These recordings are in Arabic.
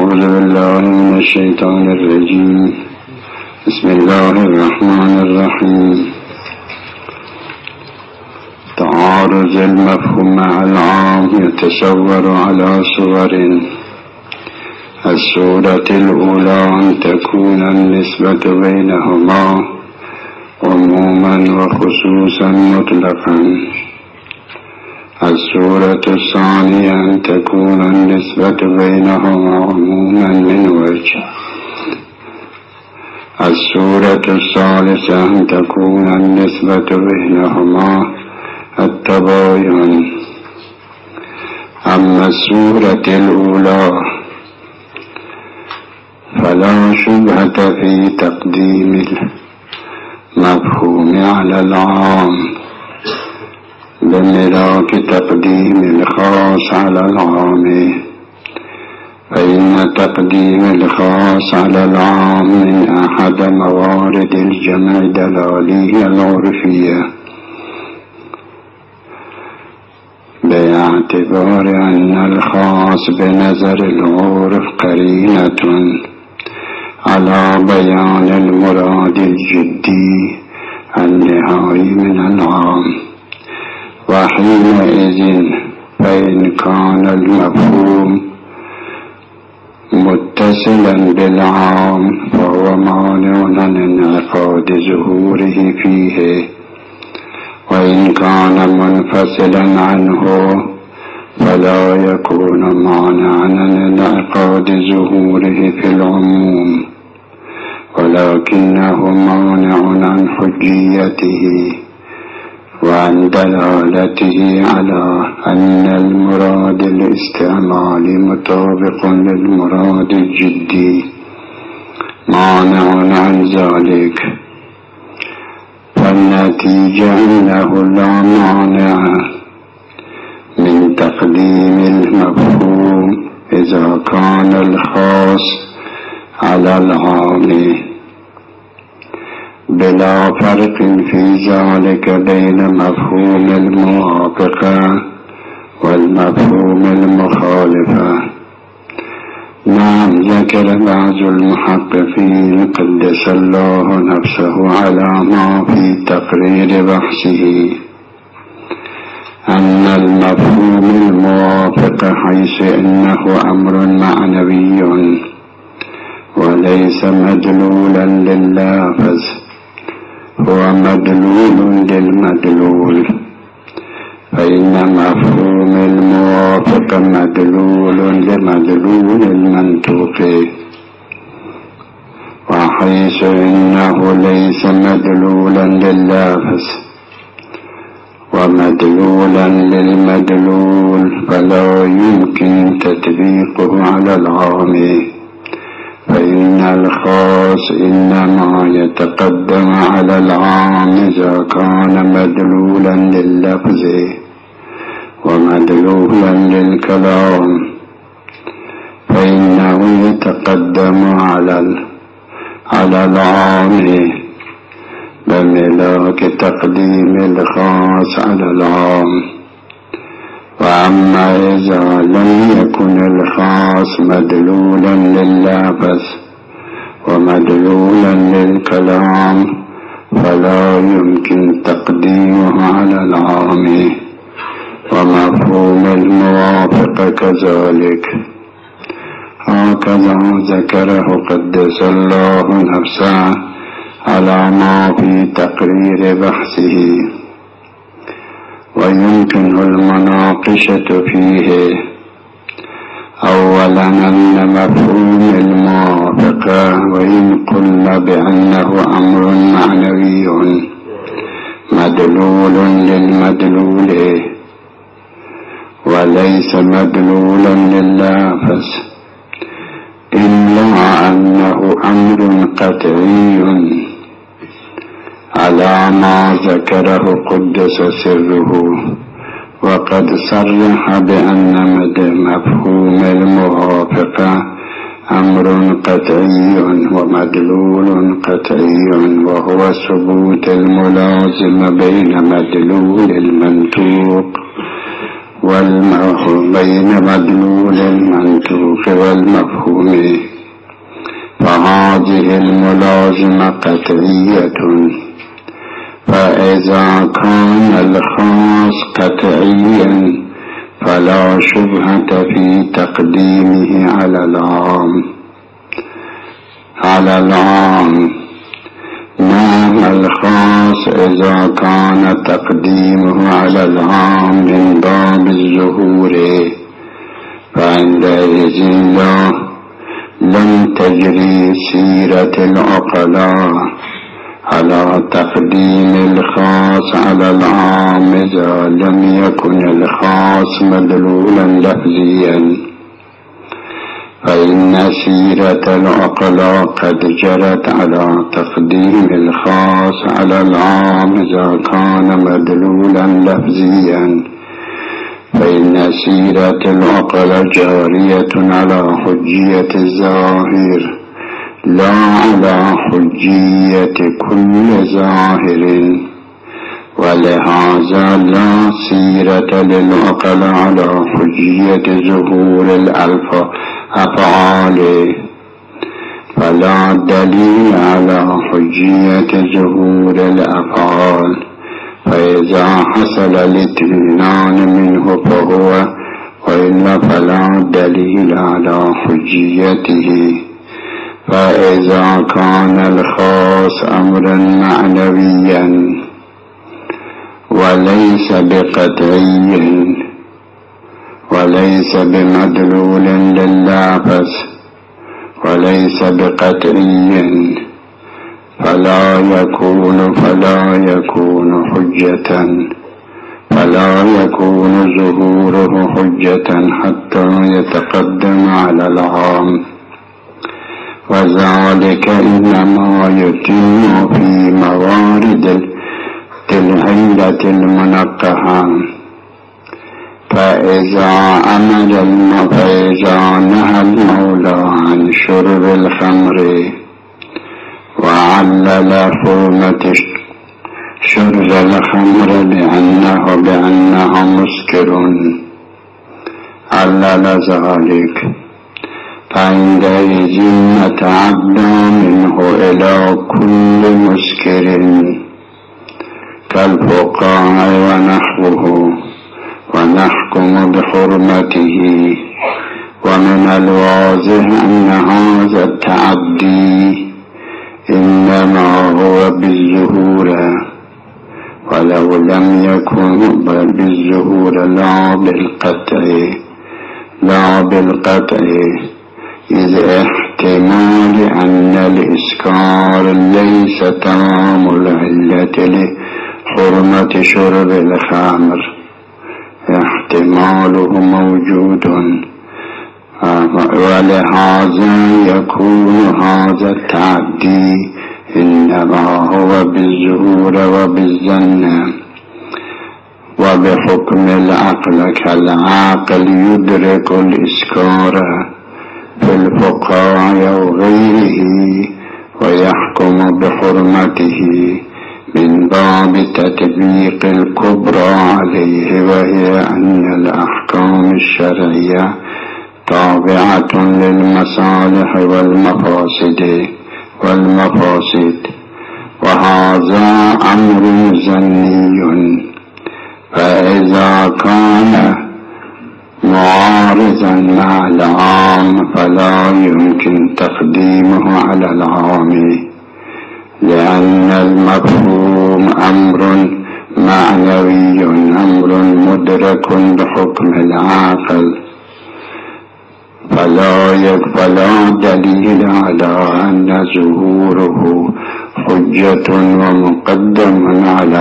أعوذ بالله من الشيطان الرجيم. بسم الله الرحمن الرحيم. تعارض المفهوم مع العام يتصور على صور. الصورة الأولى أن تكون النسبة بينهما عموما وخصوصا مطلقا. الصورة الثانية أن تكون النسبة بينهما عموما من وجه. الصورة الثالثة أن تكون النسبة بينهما التباين. أما الصورة الأولى فلا شبهة في تقديم المفهوم على العام بملاك تقديم الخاص على العام، فإن تقديم الخاص على العام من أحد موارد الجمع الدلالية العرفية، باعتبار أن الخاص بنظر العرف قرينة على بيان المراد الجدي النهائي من العام. وحينئذ فإن كان المفهوم متصلا بالعام فهو مانع عن انعقاد ظهوره فيه، وإن كان منفصلا عنه فلا يكون مانعا عن انعقاد ظهوره في العموم، ولكنه مانع عن حجيته وعن دلالته على أن المراد الاستعمالي مطابق للمراد الجدي، مانع عن ذلك. فالنتيجة أنه لا مانع من تقديم المفهوم إذا كان الخاص على العام، بلا فرق في ذلك بين مفهوم الموافقة والمفهوم المخالفة. نعم، ذكر بعض المحققين قدس الله نفسه على ما في تقرير بحثه أن المفهوم الموافق حيث إنه أمر معنوي وليس مدلولا لللافظ هو مدلول للمدلول، فإن مفهوم الموافق مدلول لمدلول المنطوق، وحيث إنه ليس مدلولا لللافظ ومدلولا للمدلول فلا يمكن تطبيقه على العام، فإن الخاص إنما يتقدم على العام إذا كان مدلولا لللفظ ومدلولا للكلام، فإنه يتقدم على العام بملاك تقديم الخاص على العام. وأما إذا لم يكن الخاص مدلولا لللفظ ومدلولا للكلام فلا يمكن تقديمه على العام، ومفهوم الموافق كذلك. هكذا ذكره قدس الله نفسه على ما في تقرير بحثه. ويمكن المناقشة فيه أولا أن مفهوم الموافقة وإن قلنا بأنه أمر معنوي مدلول للمدلول وليس مدلولا لللافظ، إلا أنه أمر قطعي على ما ذكره قدس سره، وقد صرح بأن مفهوم الموافقة أمر قطعي ومدلول قطعي، وهو ثبوت الملازم بين مدلول المنطوق بين مدلول المنطوق والمفهوم، فهذه الملازمة قطعية. فإذا كان الخاص قطعيا فلا شبهة في تقديمه على العام. نعم، الخاص إذا كان تقديمه على العام من باب الظهور فعندئذ لم تجري سيرة العقلاء على تقديم الخاص على العام إذا لم يكن الخاص مدلولا لفظيا، فإن سيرة العقلاء قد جرت على تقديم الخاص على العام إذا كان مدلولا لفظيا، فإن سيرة العقلاء جارية على حجية الظاهر لا على حجية كل ظاهر، ولهذا لا سيرة للعقلاء على حجية ظهور الأفعال، فلا دليل على حجية ظهور الأفعال. فإذا حصل الاطمئنان منه فهو، وإلا فلا دليل على حجيته. فإذا كان الخاص أمرا معنويا وليس بقطعي وليس بمدلول لللفظ وليس بقطعي فلا يكون حجة، فلا يكون ظهوره حجة حتى يتقدم على العام، وذلك إنما يتم في موارد العلة المنقحة. فإذا نهى المولى عن شرب الخمر وعلل حرمة شرب الخمر بأنها مسكر، علل ذلك، فعندئذ نتعدى منه إلى كل مسكر كالفقاع ونحوه ونحكم بحرمته. ومن الواضح أن هذا التعدي إنما هو بالظهور، ولو لم يكن بالظهور لا بالقطع، إذ احتمال أن الإسكار ليس تمام العلة لحرمة شرب الخمر، احتماله موجود، ولهذا يكون هذا التعدي إنما هو بالظهور وبالظن وبحكم العقل، كالعاقل يدرك الإسكار في الفقاع أو غيره ويحكم بحرمته من باب تطبيق الكبرى عليه، وهي أن الأحكام الشرعية تابعة للمصالح والمفاسد، وهذا أمر ظني. فإذا كان معارضا مع العام فلا يمكن تقديمه على العام، لأن المفهوم أمر معنوي، أمر مدرك بحكم العقل، فلا دليل على أن ظهوره حجة ومقدم على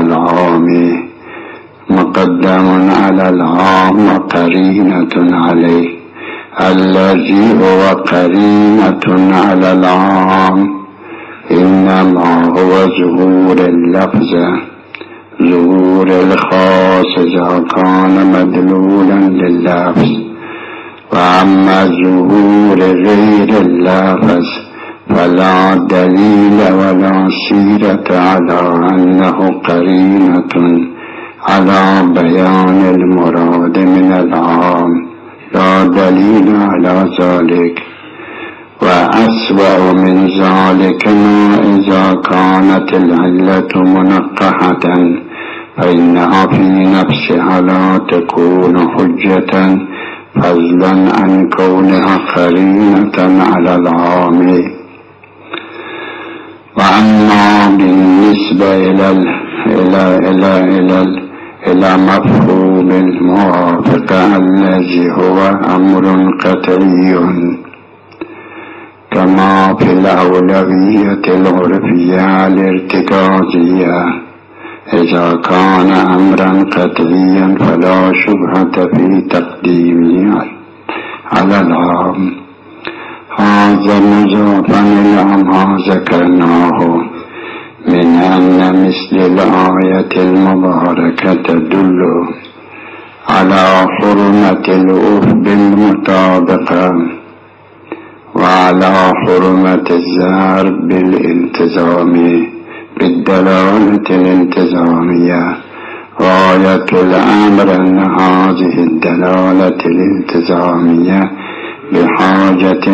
العام قرينة عليه، الذي هو قرينة على العام إنما هو ظهور اللفظ، ظهور الخاص إذا كان مدلولا لللفظ. وأما ظهور غير اللفظ فلا دليل ولا سيرة على أنه قرينة على بيان المراد من العام لا دليل على ذلك. وأسوأ من ذلك ما إذا كانت العلة منقحة فإنها في نفسها لا تكون حجة فضلا عن كونها قرينة على العام. وأما بالنسبة إلى مفهوم الموافقة الذي هو أمر قطعي كما في الأولوية العرفية الارتكازية، إذا كان أمرا قطعيا فلا شبهة في تقديمه على العام. هذا مضافا إلى ما ذكرناه من أن مثل الآية المباركة تدل على حرمة الأف بالمطابقة وعلى حرمة الزهر بالالتزام بالدلالة الالتزامية. غاية الأمر أن هذه الدلالة الالتزامية بحاجة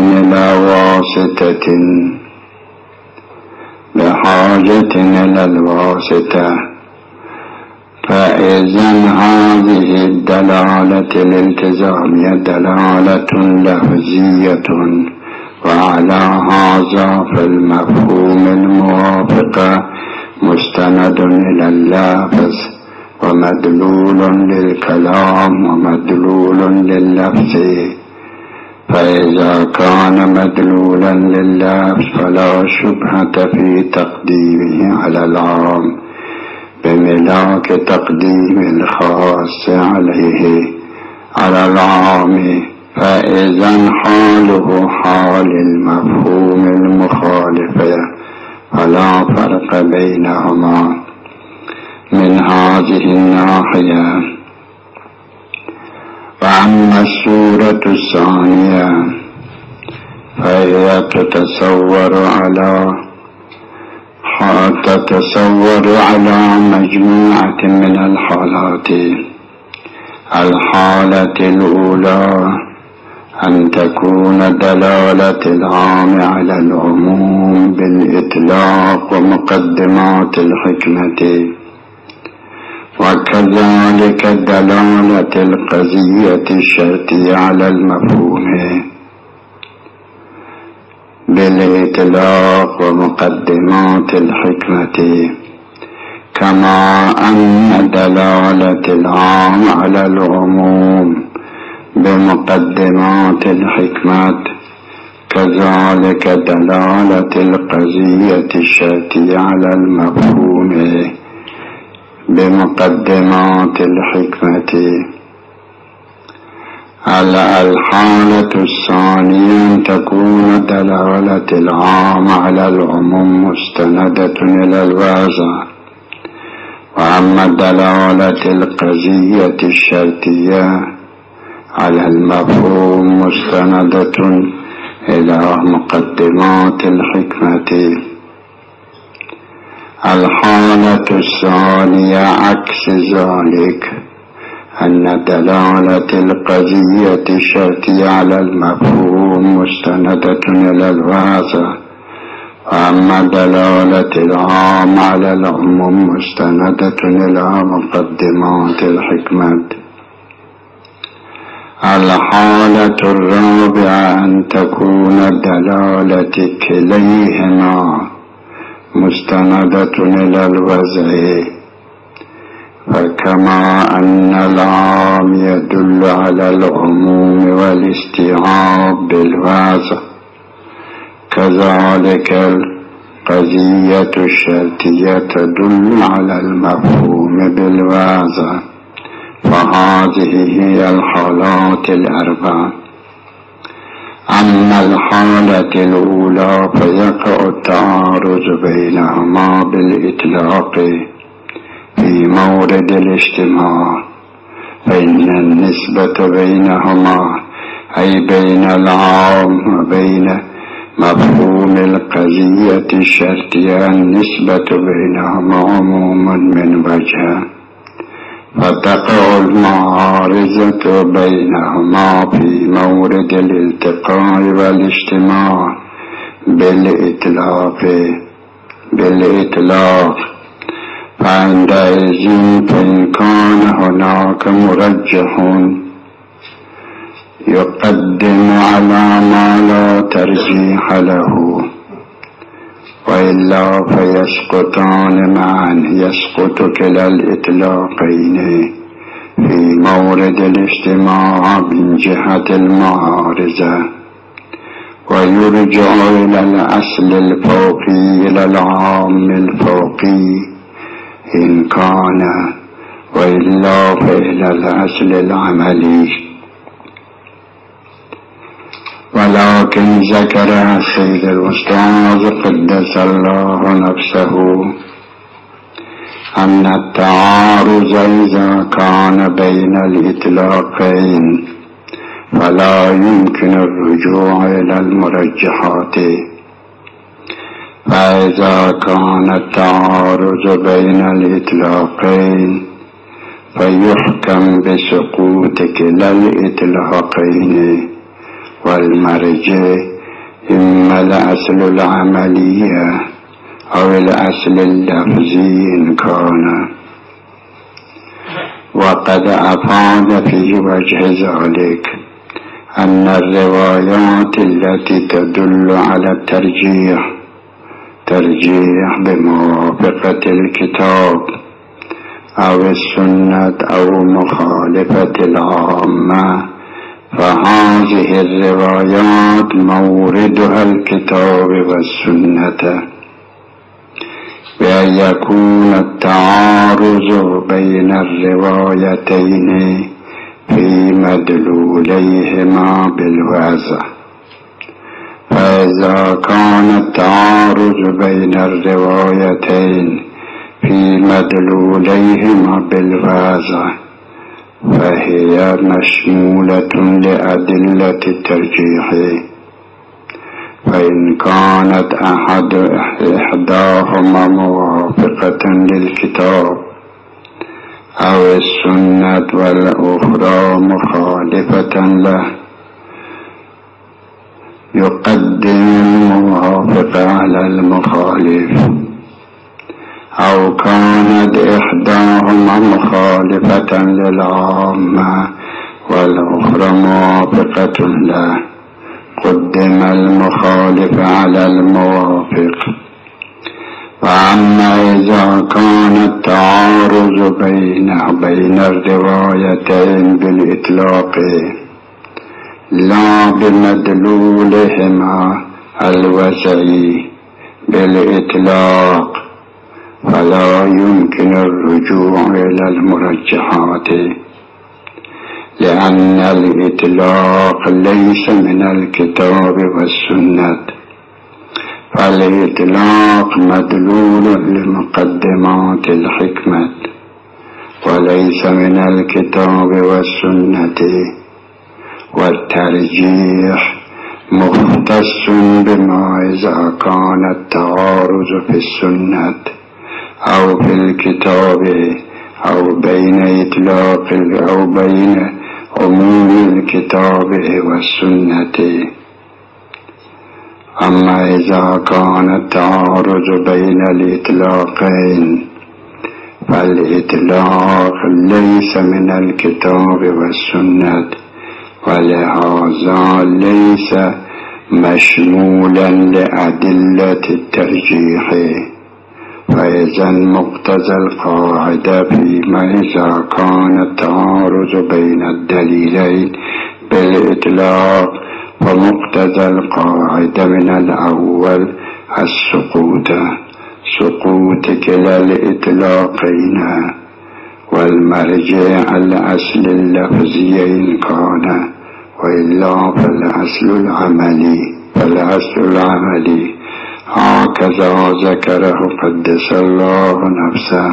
إلى الواسطة. فإذن هذه الدلالة الالتزامية دلالة لفظية، وعلى هذا فالمفهوم الموافق مستند إلى اللفظ ومدلول للكلام ومدلول لللفظ. فإذا كان مدلولا لللفظ فلا شبهة في تقديمه على العام بملاك تقديم الخاص عليه على العام. فإذا حاله حال المفهوم المخالف فلا فرق بينهما من هذه الناحية. وأما الصورة الثانية فهي تتصور على مجموعة من الحالات. الحالة الأولى أن تكون دلالة العام على العموم بالإطلاق ومقدمات الحكمة، وكذلك دلالة القضية الشرطية على المفهوم بالإطلاق ومقدمات الحكمة، كما أن دلالة العام على العموم بمقدمات الحكمة كذلك دلالة القضية الشرطية على المفهوم بمقدمات الحكمة. الحالة الثانية أن تكون دلالة العام على العموم مستندة إلى الواضح، وأما دلالة القضية الشرطية على المفهوم مستندة إلى مقدمات الحكمة. الحالة الثانية عكس ذلك، أن دلالة القضية الشرطية على المفهوم مستندة إلى الواضح، وأما دلالة العام على العموم مستندة إلى مقدمات الحكمة. الحالة الرابعة أن تكون دلالة كليهما مستندة إلى الوضع، فكما أن العام يدل على العموم والاستيعاب بالوضع كذلك القضية الشرطية تدل على المفهوم بالوضع. فهذه هي الحالات الأربع. أما الحالة الأولى فيقع التعارض بينهما بالإطلاق في مورد الاجتماع، فإن النسبة بينهما أي بين العام وبين مفهوم القضية الشرطية النسبة بينهما عموما من وجه، فتقع المعارضة بينهما في مورد الالتقاء والاجتماع بالإطلاق فعندئذ فإن كان هناك مرجح يقدم على ما لا ترجيح له، وإلا فيسقطان معا، يسقط كلا الإطلاقين في مورد الاجتماع من جهة المعارضة، ويرجع إلى الأصل الفوقي، إلى العام الفوقي إن كان، وإلا فإلى الأصل العملي. ولكن ذكر السيد الأستاذ قدس الله نفسه أن التعارض إذا كان بين الإطلاقين فلا يمكن الرجوع إلى المرجحات، فإذا كان التعارض بين الإطلاقين فيحكم بسقوط كلا الإطلاقين، والمرجع إما الأصل العملية أو الأصل اللفظي إن كان. وقد أفاد في وجه ذلك أن الروايات التي تدل على ترجيح بموافقة الكتاب أو السنة أو مخالفة العامة، فهذه الروايات موردها الكتاب والسنة، بأن يكون التعارض بين الروايتين في مدلوليهما بالوازع. فإذا كان التعارض بين الروايتين في مدلوليهما بالوازع فهي مشمولة لأدلة الترجيح، فإن كانت إحداهما موافقة للكتاب أو السنة والأخرى مخالفة له يقدم الموافق على المخالف، أو كانت إحداهما مخالفة للعامة والأخرى موافقة له قدم المخالف على الموافق. وأما إذا كان التعارض بين الروايتين بالإطلاق لا بمدلولهما الوسعي بالإطلاق فلا يمكن الرجوع إلى المرجحات، لأن الإطلاق ليس من الكتاب والسنة، فالإطلاق مدلول لمقدمات الحكمة وليس من الكتاب والسنة، والترجيح مختص بما إذا كان التعارض في السنة أو في الكتاب أو بين إطلاق أو بين عموم الكتاب والسنة. أما إذا كان التعارض بين الإطلاقين فالإطلاق ليس من الكتاب والسنة، ولهذا ليس مشمولا لأدلة الترجيح. فإذا مقتضى القاعدة فيما إذا كان التعارض بين الدليلين بالإطلاق فمقتضى القاعدة من الأول سقوط كلا الإطلاقين، والمرجع الأصل اللفظي إن كان، وإلا فالأصل العملي. هكذا ذكره قدس الله نفسه.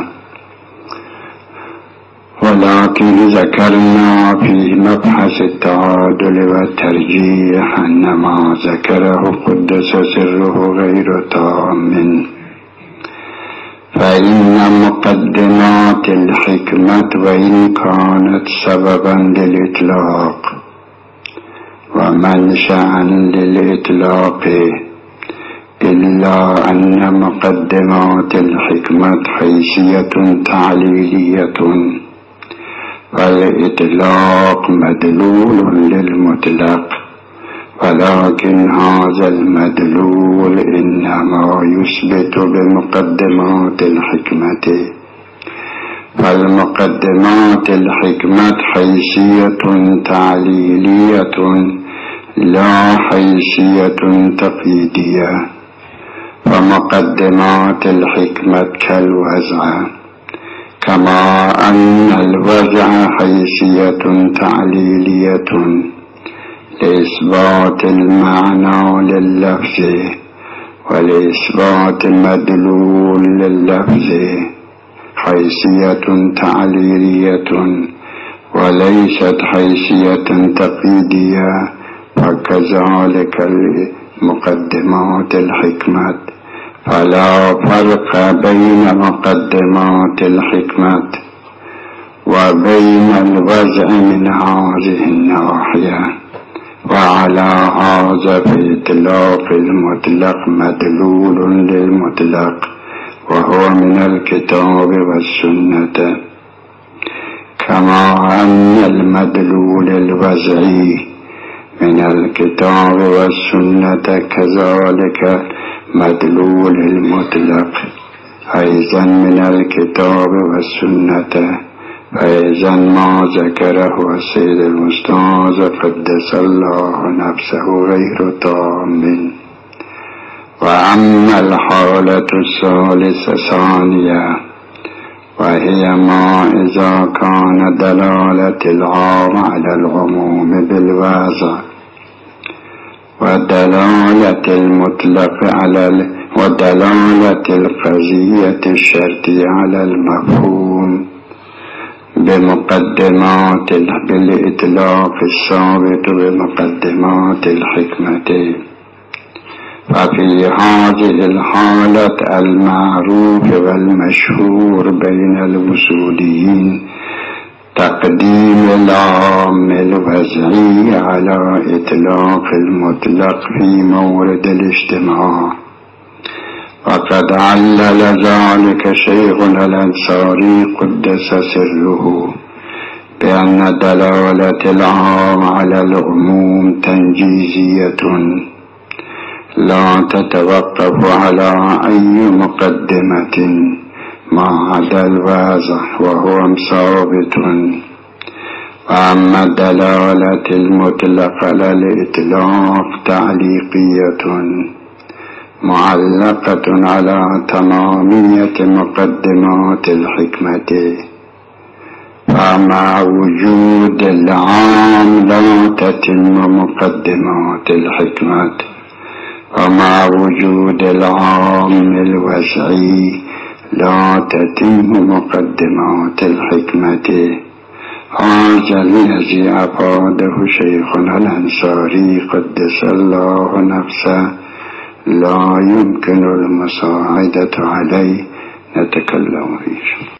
ولكن ذكرنا في مبحث التعادل والترجيح أن ما ذكره قدس سره غير تام، فإن مقدمات الحكمة وإن كانت سببا للإطلاق ومنشأ للإطلاق إلا أن مقدمات الحكمة حيثية تعليلية والإطلاق مدلول للمطلق، ولكن هذا المدلول إنما يثبت بمقدمات الحكمة، فالمقدمات الحكمة حيثية تعليلية لا حيثية تقييدية. فمقدمات الحكمة كالوزع، كما أن الوزع حيثية تعليلية لإثبات المعنى لللفظ، ولإثبات مدلول لللفظ حيثية تعليلية وليست حيثية تقييدية، وكذلك مقدمات الحكمة، فلا فرق بين مقدمات الحكمة وبين الوزع من هذه الناحية. وعلى هذا في إطلاق المطلق مدلول للمطلق وهو من الكتاب والسنة، كما أن المدلول الوزعي من الكتاب والسنة كذلك مدلول المطلق أيضا من الكتاب والسنة. فإذا ما ذكره السيد الأستاذ قدس الله نفسه غير تام. وأما الحالة الثالثة ثانية، وهي ما إذا كان دلالة العام على العموم بالوازع ودلالة المطلق ودلالة القضية الشرطية على المفهوم بمقدمات بالإطلاق الثابت بمقدمات الحكمة. ففي هذه الحالة المعروف والمشهور بين الوصوليين تقديم العام الوزعي على إطلاق المطلق في مورد الاجتماع. وقد علل ذلك شيخنا الأنصاري قدس سره بأن دلالة العام على العموم تنجيزية لا تتوقف على أي مقدمة ما عدا الوازع وهو ثابت. وأما دلالة المطلق على الإطلاق تعليقية معلقة على تمامية مقدمات الحكمة، فمع وجود العام لا تتم مقدمات الحكمة، ومع وجود العام الوسعي لا تتم مقدمات الحكمة. هذا الذي أفاده شيخنا الأنصاري قدس الله نفسه لا يمكن المساعدة عليه، نتكلم فيه.